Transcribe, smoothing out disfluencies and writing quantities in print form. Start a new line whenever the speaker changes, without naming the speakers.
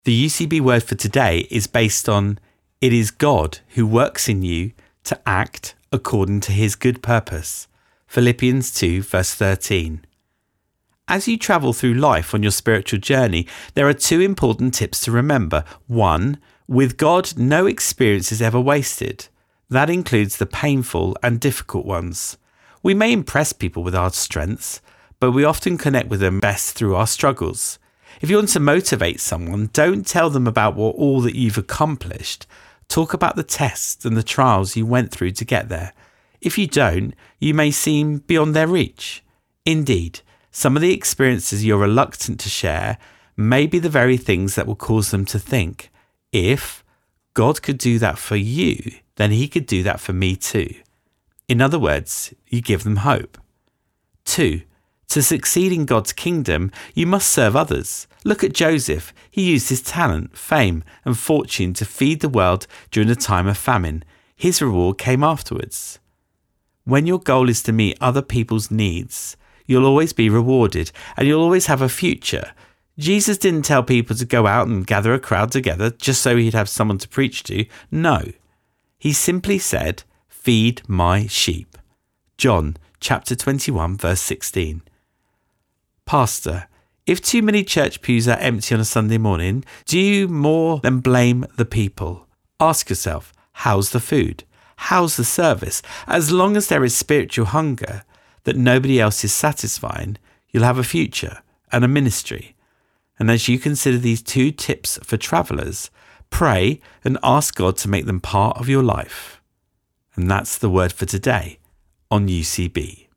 The UCB word for today is based on, it is God who works in you to act according to his good purpose. Philippians 2 verse 13. As you travel through life on your spiritual journey, there are two important tips to remember. 1, with God, no experience is ever wasted. That includes the painful and difficult ones. We may impress people with our strengths, but we often connect with them best through our struggles. If you want to motivate someone, don't tell them about all that you've accomplished. Talk about the tests and the trials you went through to get there. If you don't, you may seem beyond their reach. Indeed, some of the experiences you're reluctant to share may be the very things that will cause them to think, if God could do that for you, then he could do that for me too. In other words, you give them hope. 2, to succeed in God's kingdom, you must serve others. Look at Joseph. He used his talent, fame, and fortune to feed the world during a time of famine. His reward came afterwards. When your goal is to meet other people's needs, you'll always be rewarded and you'll always have a future. Jesus didn't tell people to go out and gather a crowd together just so he'd have someone to preach to. No. He simply said, feed my sheep. John chapter 21 verse 16. Pastor, if too many church pews are empty on a Sunday morning, do you more than blame the people? Ask yourself, how's the food? How's the service? As long as there is spiritual hunger that nobody else is satisfying, you'll have a future and a ministry. And as you consider these 2 tips for travellers, pray and ask God to make them part of your life. And that's the word for today on UCB.